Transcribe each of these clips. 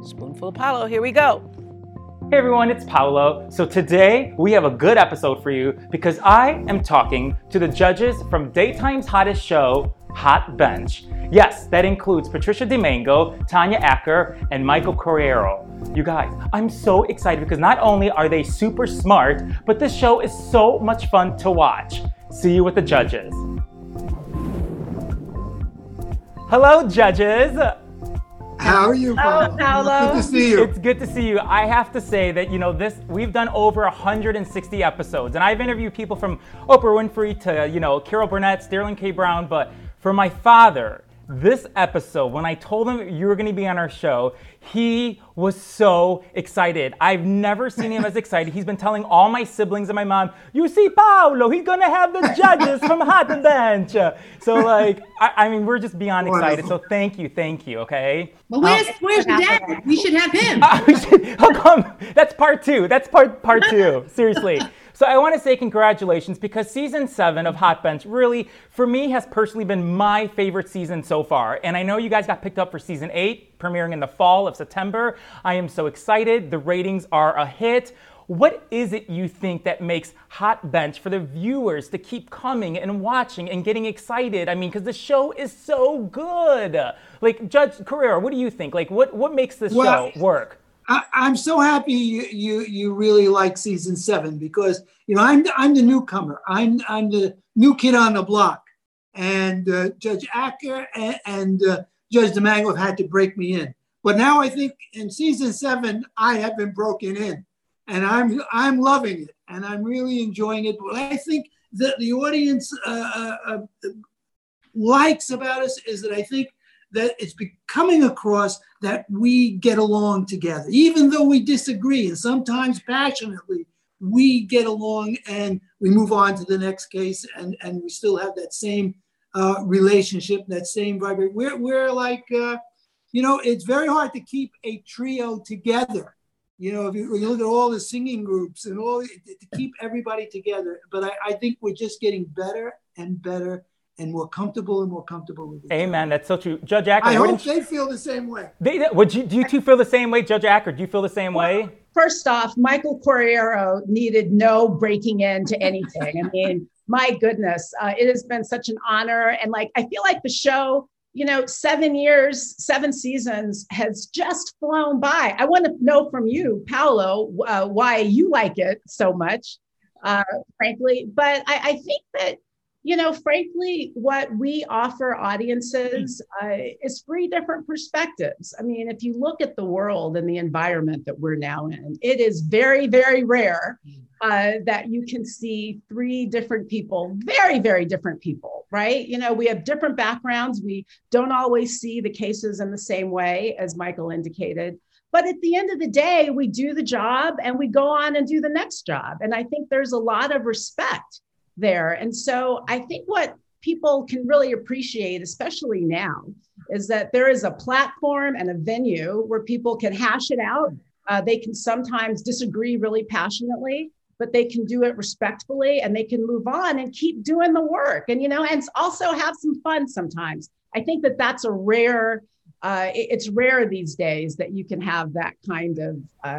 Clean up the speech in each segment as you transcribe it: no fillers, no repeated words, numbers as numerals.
Spoonful of Paulo, here we go. Hey everyone, it's Paulo. So today we have a good episode for you because I am talking to the judges from Daytime's hottest show, Hot Bench. Yes, that includes Patricia DeMango, Tanya Acker, and Michael Corriero. You guys, I'm so excited because not only are they super smart, but this show is so much fun to watch. See you with the judges. Hello, judges. How are you, Paulo? Paulo. Good to see you. It's good to see you. I have to say that, we've done over 160 episodes, and I've interviewed people from Oprah Winfrey to, Carol Burnett, Sterling K. Brown, but for my father, this episode, when I told him you were going to be on our show, he was so excited. I've never seen him as excited. He's been telling all my siblings and my mom, you see Paulo, he's going to have the judges from Hot Bench. So we're just beyond excited. So thank you, okay? Well, where's Dad? We should have him. How come? That's part two. That's part two. Seriously. So I want to say congratulations because season 7 of Hot Bench really, for me, has personally been my favorite season so far. And I know you guys got picked up for season 8, premiering in the fall of September. I am so excited. The ratings are a hit. What is it you think that makes Hot Bench for the viewers to keep coming and watching and getting excited? I mean, because the show is so good. Like, Judge Corriero, what do you think? Like, what makes this show work? I'm so happy you really like season 7 because I'm the newcomer. I'm the new kid on the block, and Judge Acker and Judge DeMango have had to break me in. But now I think in season 7 I have been broken in, and I'm loving it, and I'm really enjoying it. What I think that the audience likes about us is that I think that it's coming across that we get along together, even though we disagree, and sometimes passionately, we get along and we move on to the next case, and we still have that same relationship, that same vibe. We're like, it's very hard to keep a trio together. If you look at all the singing groups and all, to keep everybody together. But I think we're just getting better and better and more comfortable with it. Amen. That's so true. Judge Acker, I hope they feel the same way. Do you two feel the same way? Judge Acker, do you feel the same way? First off, Michael Corriero needed no breaking into anything. I mean, my goodness, it has been such an honor. And I feel like the show, 7 years, 7 seasons has just flown by. I want to know from you, Paulo, why you like it so much, frankly. But I think that, frankly, what we offer audiences is 3 different perspectives. I mean, if you look at the world and the environment that we're now in, it is very, very rare that you can see 3 different people, very, very different people, right? We have different backgrounds. We don't always see the cases in the same way, as Michael indicated. But at the end of the day, we do the job and we go on and do the next job. And I think there's a lot of respect there. And so I think what people can really appreciate, especially now, is that there is a platform and a venue where people can hash it out. They can sometimes disagree really passionately, but they can do it respectfully and they can move on and keep doing the work and also have some fun sometimes. I think that that's a rare, it's rare these days that you can have that kind of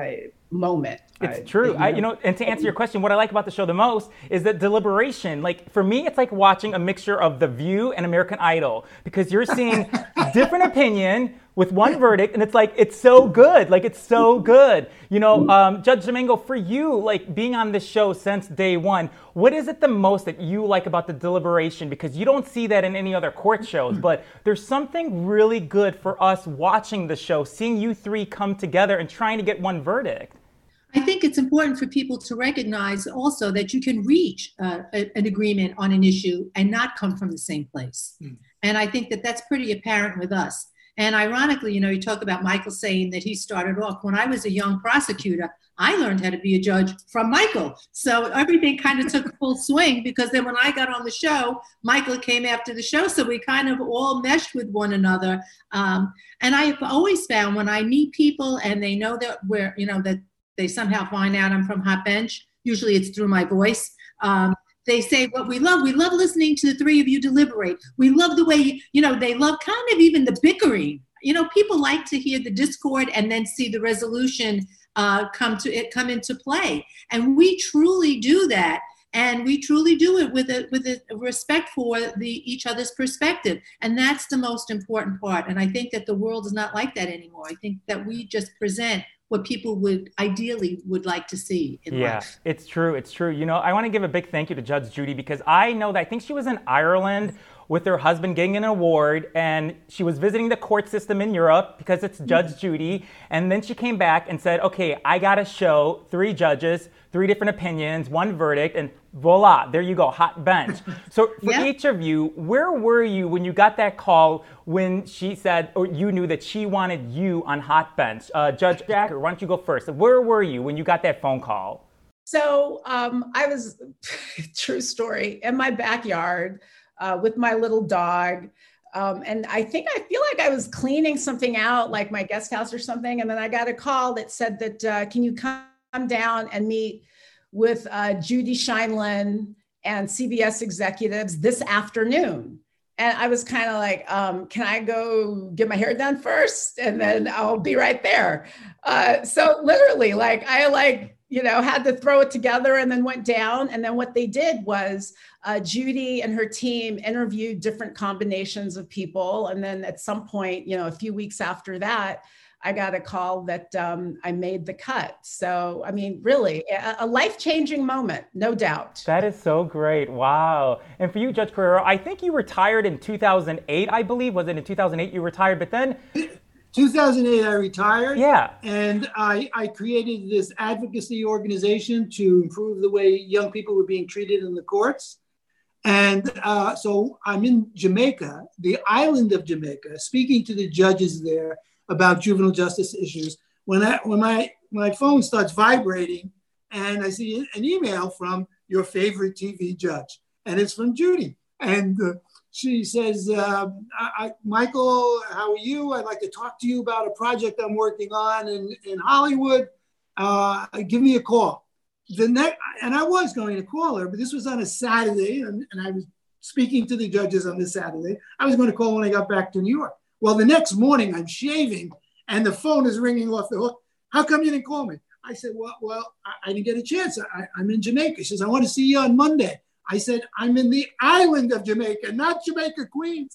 moment. It's true. And to answer your question, what I like about the show the most is that deliberation. For me, it's like watching a mixture of The View and American Idol because you're seeing different opinion with one verdict, and it's so good. It's so good. Judge Domingo, for you, being on this show since day one, what is it the most that you like about the deliberation? Because you don't see that in any other court shows, but there's something really good for us watching the show, seeing you 3 come together and trying to get one verdict. I think it's important for people to recognize also that you can reach an agreement on an issue and not come from the same place. And I think that that's pretty apparent with us. And ironically, you talk about Michael saying that he started off. When I was a young prosecutor, I learned how to be a judge from Michael. So everything kind of took full swing because then when I got on the show, Michael came after the show. So we kind of all meshed with one another. And I've always found when I meet people and they know that that they somehow find out I'm from Hot Bench, usually it's through my voice. They say what we love listening to the 3 of you deliberate. We love the way, they love kind of even the bickering. people like to hear the discord and then see the resolution come into play. And we truly do that. And we truly do it with a respect for each other's perspective. And that's the most important part. And I think that the world is not like that anymore. I think that we just present what people would like to see in life. Yeah, it's true. It's true. I want to give a big thank you to Judge Judy, because I know that I think she was in Ireland with her husband getting an award, and she was visiting the court system in Europe because it's Judge Judy. And then she came back and said, okay, I got to show 3 judges, 3 different opinions, 1 verdict, and voila, there you go, hot bench. So for each of you, where were you when you got that call when she said, or you knew that she wanted you on hot bench? Judge Jacker, why don't you go first? Where were you when you got that phone call? So I was, true story, in my backyard with my little dog. And I feel like I was cleaning something out, like my guest house or something. And then I got a call that said that, can you come down and meet with Judy Scheindlin and CBS executives this afternoon? And I was kind of like, can I go get my hair done first? And then I'll be right there. So literally, I had to throw it together and then went down. And then what they did was Judy and her team interviewed different combinations of people. And then at some point, a few weeks after that, I got a call that I made the cut. So, really a life-changing moment, no doubt. That is so great. Wow. And for you, Judge Correiro, I think you retired in 2008, I believe. Was it in 2008 you retired? But then 2008, I retired. Yeah. And I created this advocacy organization to improve the way young people were being treated in the courts. And so I'm in Jamaica, the island of Jamaica, speaking to the judges there about juvenile justice issues. When my phone starts vibrating and I see an email from your favorite TV judge, and it's from Judy. And she says, Michael, how are you? I'd like to talk to you about a project I'm working on in Hollywood. Give me a call. And I was going to call her, but this was on a Saturday, and I was speaking to the judges on this Saturday. I was going to call when I got back to New York. Well, the next morning I'm shaving and the phone is ringing off the hook. How come you didn't call me? I said, well, I didn't get a chance. I'm in Jamaica. She says, I want to see you on Monday. I said, I'm in the island of Jamaica, not Jamaica, Queens.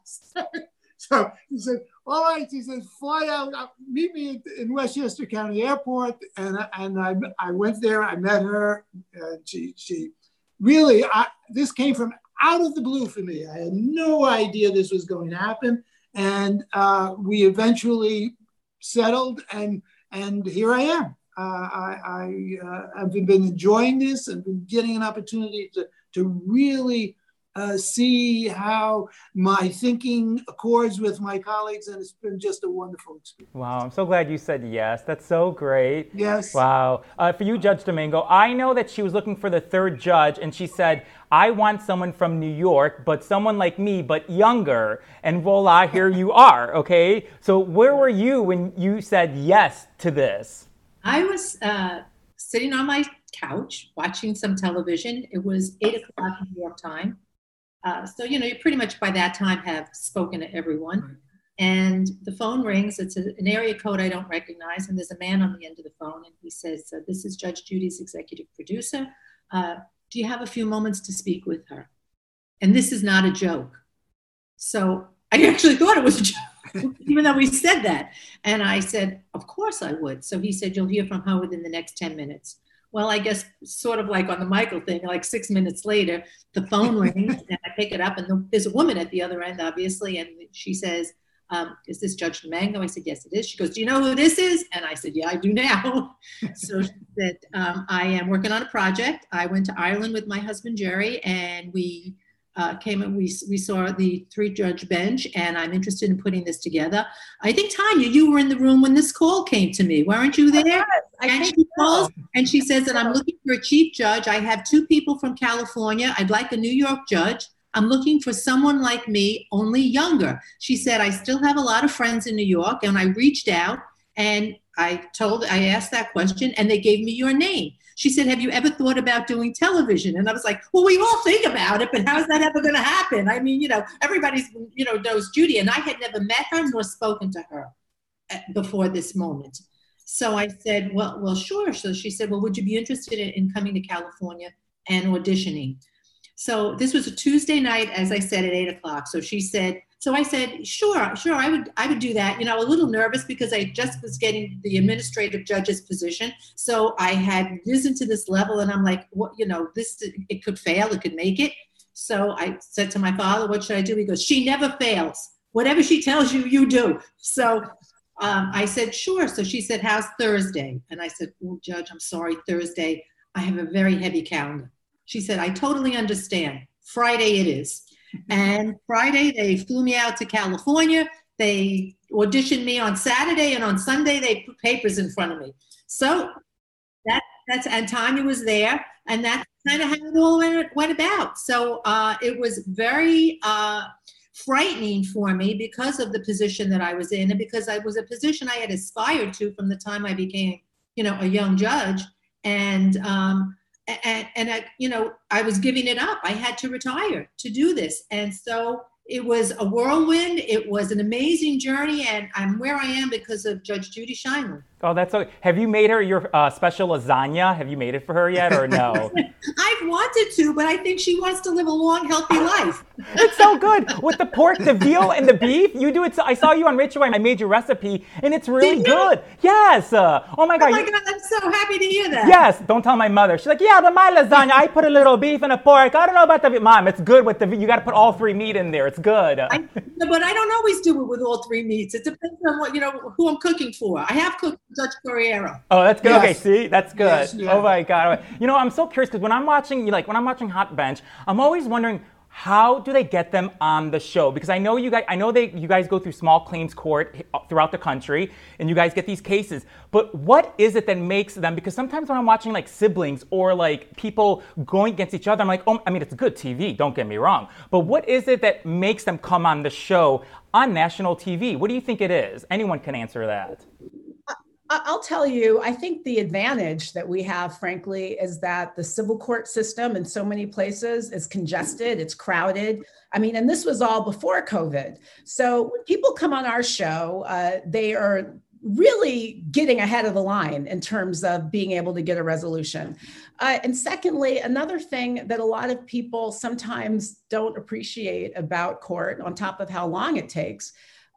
So he said, all right. He says, fly out, meet me in Westchester County Airport. And I went there, I met her. She really, this came from out of the blue for me. I had no idea this was going to happen. And we eventually settled, and here I am. I've been enjoying this and been getting an opportunity to really see how my thinking accords with my colleagues, and it's been just a wonderful experience. Wow, I'm so glad you said yes. That's so great. Yes. Wow. For you, Judge Domingo, I know that she was looking for the 3rd judge, and she said, I want someone from New York, but someone like me, but younger. And voila, here you are, okay? So where were you when you said yes to this? I was sitting on my couch watching some television. It was 8 o'clock New York time. So, you pretty much by that time have spoken to everyone. Right. And the phone rings. It's an area code I don't recognize. And there's a man on the end of the phone. And he says, this is Judge Judy's executive producer. Do you have a few moments to speak with her? And this is not a joke. So I actually thought it was a joke, even though we said that. And I said, of course I would. So he said, you'll hear from her within the next 10 minutes. Well, I guess sort of like on the Michael thing, like 6 minutes later, the phone rings and I pick it up and there's a woman at the other end, obviously. And she says, is this Judge Domingo? I said, yes, it is. She goes, do you know who this is? And I said, yeah, I do now. So she said, I am working on a project. I went to Ireland with my husband, Jerry, and we came and we saw the 3-judge bench, and I'm interested in putting this together. I think, Tanya, you were in the room when this call came to me. Weren't you there? Yes, and she calls and she says that I'm looking for a chief judge. I have 2 people from California. I'd like a New York judge. I'm looking for someone like me, only younger. She said, I still have a lot of friends in New York, and I reached out, And I asked that question, and they gave me your name. She said, have you ever thought about doing television? And I was like, well, we all think about it, but how is that ever going to happen? I mean, everybody's, knows Judy, and I had never met her nor spoken to her before this moment. So I said, well, sure. So she said, well, would you be interested in coming to California and auditioning? So this was a Tuesday night, as I said, at 8:00. So I said, sure, I would do that. A little nervous because I just was getting the administrative judge's position. So I had risen to this level, and I'm like, it could fail, it could make it. So I said to my father, what should I do? He goes, she never fails. Whatever she tells you, you do. So I said, sure. So she said, how's Thursday? And I said, well, Judge, I'm sorry, Thursday, I have a very heavy calendar. She said, I totally understand. Friday it is. And Friday, they flew me out to California. They auditioned me on Saturday, and on Sunday, they put papers in front of me. So and Tanya was there, and that's kind of how it all went about. So it was very frightening for me because of the position that I was in, and because I was a position I had aspired to from the time I became, a young judge. And I was giving it up. I had to retire to do this. And so it was a whirlwind. It was an amazing journey. And I'm where I am because of Judge Judy Scheinler. Oh, that's so. Have you made her your special lasagna? Have you made it for her yet, or no? I've wanted to, but I think she wants to live a long, healthy life. It's so good with the pork, the veal, and the beef. You do it. So, I saw you on Rachel, and I made your recipe, and it's really good. Yes. Oh my God. Oh my God, I'm so happy to hear that. Yes. Don't tell my mother. She's like, yeah, but my lasagna, I put a little beef and a pork. I don't know about the Mom, it's good with the. You got to put all three meat in there. It's good. But I don't always do it with all three meats. It depends on what who I'm cooking for. I have cooked Judge Corriero. Oh, that's good. Yes. Okay, see, that's good. Yes, yeah. Oh my God. I'm so curious because when I'm watching Hot Bench, I'm always wondering, how do they get them on the show? Because I know you guys go through small claims court throughout the country, and you guys get these cases. But what is it that makes them? Because sometimes when I'm watching like siblings or like people going against each other, I'm like, oh, I mean, it's good TV. Don't get me wrong. But what is it that makes them come on the show on national TV? What do you think it is? Anyone can answer that. I'll tell you, I think the advantage that we have, frankly, is that the civil court system in so many places is congested, it's crowded. I mean, and this was all before COVID. So when people come on our show, they are really getting ahead of the line in terms of being able to get a resolution. And secondly, another thing that a lot of people sometimes don't appreciate about court, on top of how long it takes,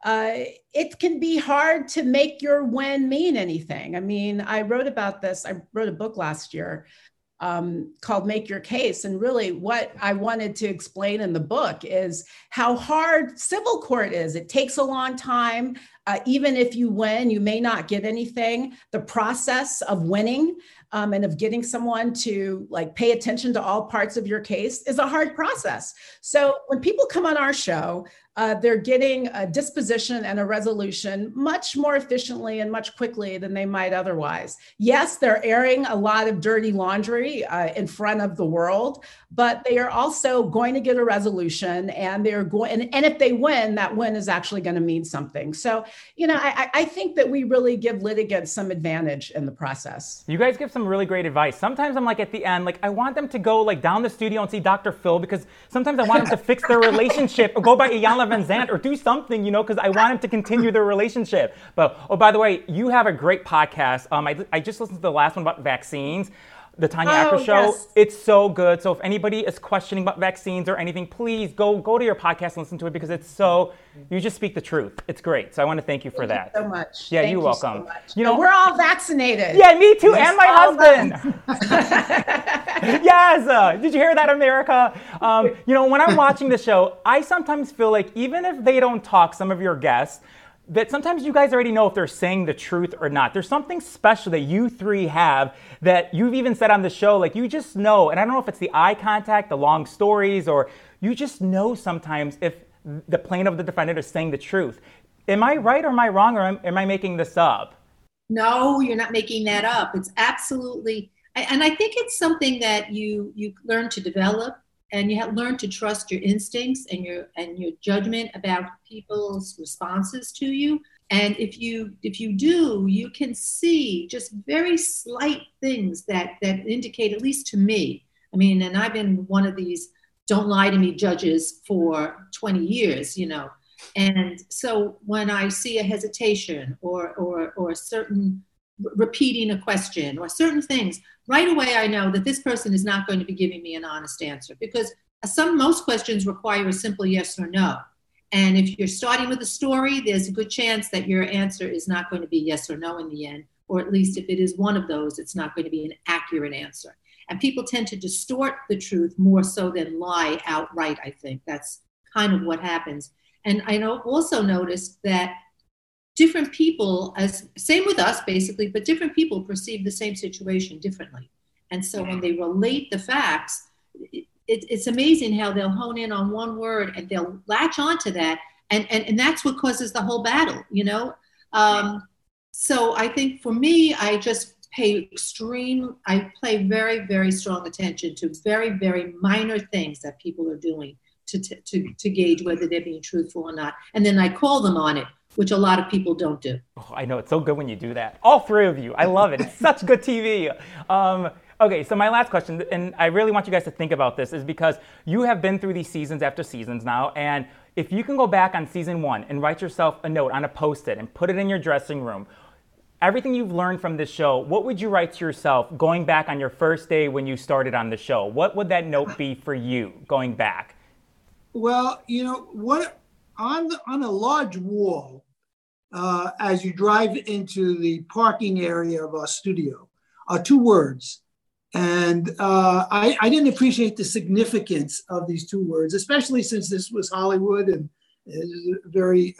it can be hard to make your win mean anything. I mean, I wrote about this. I wrote a book last year called Make Your Case. And really what I wanted to explain in the book is how hard civil court is. It takes a long time. Even if you win, you may not get anything. The process of winning and of getting someone to pay attention to all parts of your case is a hard process. So when people come on our show, they're getting a disposition and a resolution much more efficiently and much quickly than they might otherwise. Yes, they're airing a lot of dirty laundry in front of the world, but they are also going to get a resolution, and they're going, and if they win, that win is actually going to mean something. So, I think that we really give litigants some advantage in the process. You guys give some really great advice. Sometimes I'm at the end, I want them to go down the studio and see Dr. Phil, because sometimes I want them to fix their relationship or go by Iyanla Vanzant or do something, because I want them to continue their relationship. But, oh, by the way, you have a great podcast. I just listened to the last one about vaccines. The Tanya Acker Show. Yes. It's so good. So if anybody is questioning about vaccines or anything, please go to your podcast and listen to it, because you just speak the truth. It's great. So I want to thank you for that. Thank you so much. Yeah, Thank you're you welcome. So much. We're all vaccinated. Yeah, me too, Yes, and my all husband. Yes. Did you hear that, America? When I'm watching the show, I sometimes feel like even if they don't talk, some of your guests, that sometimes you guys already know if they're saying the truth or not. There's something special that you three have that you've even said on the show, you just know, and I don't know if it's the eye contact, the long stories, or you just know sometimes if the plaintiff or the defendant is saying the truth. Am I right or am I wrong, or am I making this up? No, you're not making that up. It's absolutely, and I think it's something that you learn to develop. And you have learned to trust your instincts and your judgment about people's responses to you. And if you do, you can see just very slight things that indicate, at least to me. I mean, and I've been one of these "don't lie to me" judges for 20 years, And so when I see a hesitation or a certain repeating a question or certain things, right away I know that this person is not going to be giving me an honest answer, because most questions require a simple yes or no. And if you're starting with a story, there's a good chance that your answer is not going to be yes or no in the end, or at least if it is one of those, it's not going to be an accurate answer. And people tend to distort the truth more so than lie outright, I think. That's kind of what happens. And I also noticed that different people, same with us basically, but different people perceive the same situation differently. And so when they relate the facts, it's amazing how they'll hone in on one word and they'll latch onto that. And that's what causes the whole battle, So I think for me, I just I pay very, very strong attention to very, very minor things that people are doing to gauge whether they're being truthful or not. And then I call them on it, which a lot of people don't do. Oh, I know, it's so good when you do that. All three of you, I love it. It's such good TV. Okay, so my last question, and I really want you guys to think about this, is because you have been through these seasons after seasons now, and if you can go back on season 1 and write yourself a note on a Post-it and put it in your dressing room, everything you've learned from this show, what would you write to yourself going back on your first day when you started on the show? What would that note be for you going back? Well, what on a large wall, as you drive into the parking area of our studio, are 2 words. And I didn't appreciate the significance of these 2 words, especially since this was Hollywood and it was a very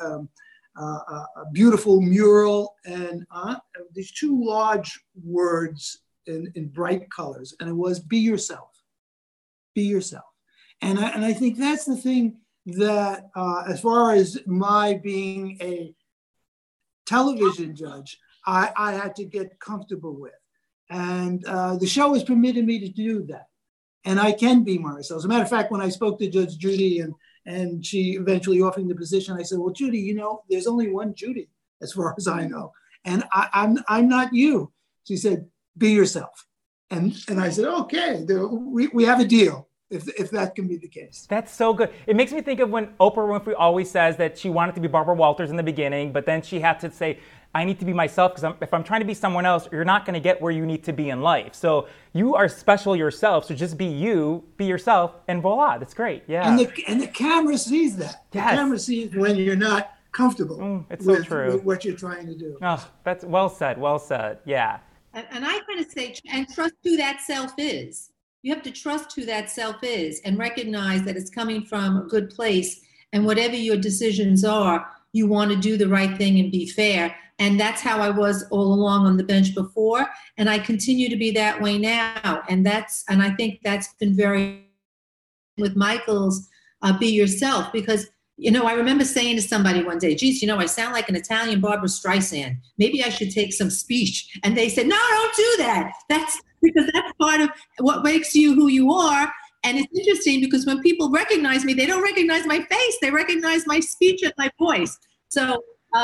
beautiful mural. And these 2 large words in bright colors. And it was "be yourself." Be yourself. And I think that's the thing that, as far as my being a television judge, I had to get comfortable with. And the show has permitted me to do that. And I can be myself. As a matter of fact, when I spoke to Judge Judy and she eventually offered me the position, I said, "Well, Judy, there's only one Judy, as far as I know. And I'm not you." She said, "Be yourself." And I said, "Okay, we have a deal. If that can be the case." That's so good. It makes me think of when Oprah Winfrey always says that she wanted to be Barbara Walters in the beginning, but then she had to say, "I need to be myself, because if I'm trying to be someone else, you're not going to get where you need to be in life." So you are special yourself, so just be you, be yourself, and voila, that's great. Yeah. And the camera sees that. Yes. The camera sees when you're not comfortable with what you're trying to do. Oh, that's well said, yeah. And I kind of say, and trust who that self is. You have to trust who that self is and recognize that it's coming from a good place. And whatever your decisions are, you want to do the right thing and be fair. And that's how I was all along on the bench before. And I continue to be that way now. And I think that's been very with Michael's "be yourself," because, I remember saying to somebody one day, "Geez, I sound like an Italian Barbara Streisand. Maybe I should take some speech." And they said, "No, don't do that. That's because that's part of what makes you who you are." And it's interesting because when people recognize me, they don't recognize my face. They recognize my speech and my voice. So,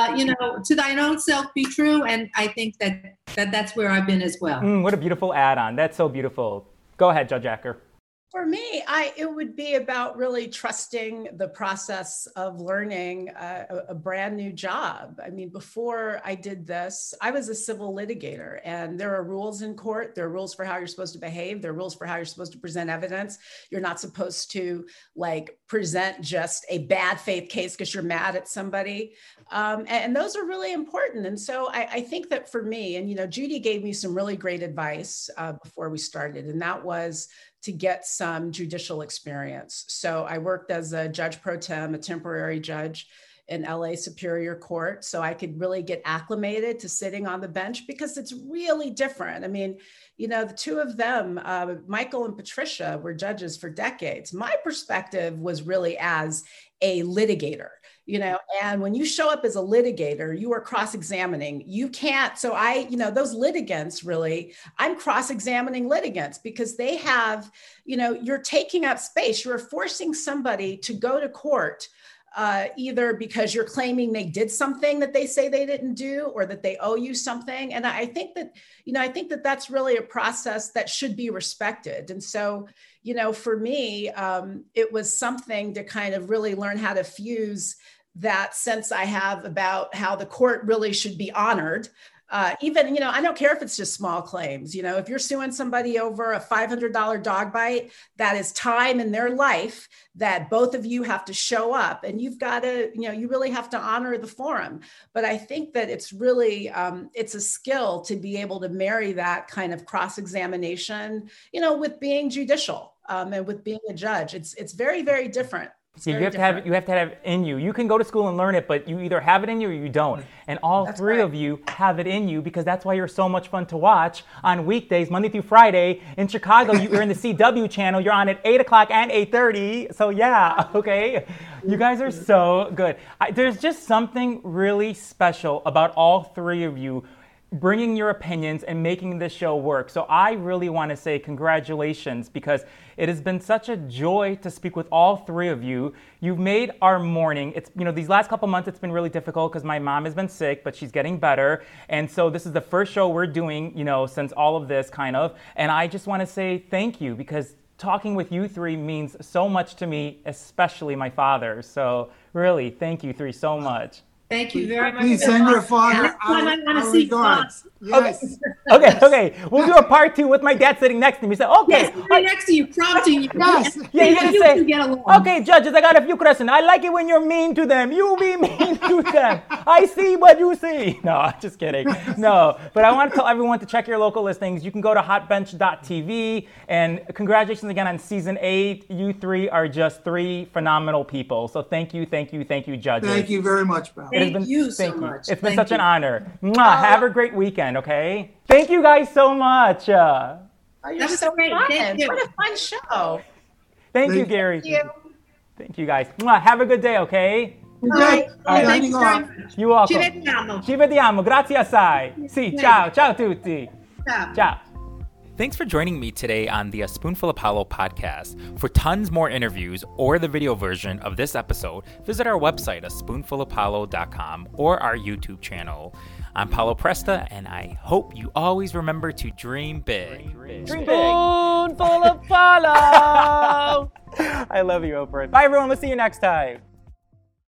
to thine own self be true. And I think that's where I've been as well. What a beautiful add-on. That's so beautiful. Go ahead, Judge Acker. For me, it would be about really trusting the process of learning a brand new job. I mean, before I did this, I was a civil litigator, and there are rules in court. There are rules for how you're supposed to behave. There are rules for how you're supposed to present evidence. You're not supposed to present just a bad faith case because you're mad at somebody. And those are really important. And so I think that for me, and Judy gave me some really great advice before we started, and that was to get some judicial experience. So I worked as a judge pro tem, a temporary judge in LA Superior Court. So I could really get acclimated to sitting on the bench, because it's really different. I mean, the 2 of them, Michael and Patricia, were judges for decades. My perspective was really as a litigator. And when you show up as a litigator, you are cross-examining. You can't, so those litigants really, I'm cross-examining litigants because they have, you're taking up space. You're forcing somebody to go to court either because you're claiming they did something that they say they didn't do, or that they owe you something. And I think that that's really a process that should be respected. And so, for me, it was something to kind of really learn how to fuse that sense I have about how the court really should be honored. Even, I don't care if it's just small claims. If you're suing somebody over a $500 dog bite, that is time in their life that both of you have to show up, and you've got to, you really have to honor the forum. But I think that it's really, it's a skill to be able to marry that kind of cross-examination, with being judicial, and with being a judge. It's very, very different. You have to have it in you. You can go to school and learn it, but you either have it in you or you don't. And all three of you have it in you, because that's why you're so much fun to watch on weekdays, Monday through Friday. In Chicago, you're in the CW channel. You're on at 8 o'clock and 8:30. So yeah, okay. You guys are so good. There's just something really special about all three of you bringing your opinions and making this show work. So I really want to say congratulations, because it has been such a joy to speak with all three of you. You've made our morning. It's, these last couple months, it's been really difficult because my mom has been sick, but she's getting better. And so this is the first show we're doing, since all of this kind of. And I just want to say thank you, because talking with you three means so much to me, especially my father. So really, thank you three so much. Thank you very much. Please send your father our regards. Yes. Okay. We'll do a part 2 with my dad sitting next to me. So, okay. Yes, right next to you, prompting you. Yes. Yeah, you're gonna say, get along. okay, judges, I got a few questions. I like it when you're mean to them. You be mean to them. I see what you see. No, just kidding. No, but I want to tell everyone to check your local listings. You can go to hotbench.tv, and congratulations again on season 8. You three are just 3 phenomenal people. So thank you, judges. Thank you very much, pal. Thank you so much. It's been such an honor. Mwah. Have a great weekend, okay? Thank you guys so much. You're That was so great. fun. Thank you. What a fun show. Thank you, Gary. Thank you. Thank you, guys. Mwah. Have a good day, okay? Good All day. right. Thank Signing you very off. much. You're welcome. Ci vediamo. Ci vediamo. Grazie assai. Sì, ciao. Ciao tutti. Ciao. Ciao. Thanks for joining me today on the A Spoonful of Paulo podcast. For tons more interviews or the video version of this episode, visit our website, aspoonfulofpaulo.com, or our YouTube channel. I'm Paulo Presta, and I hope you always remember to dream big. Dream big. Spoonful of Paulo. I love you, Oprah. Bye, everyone. We'll see you next time.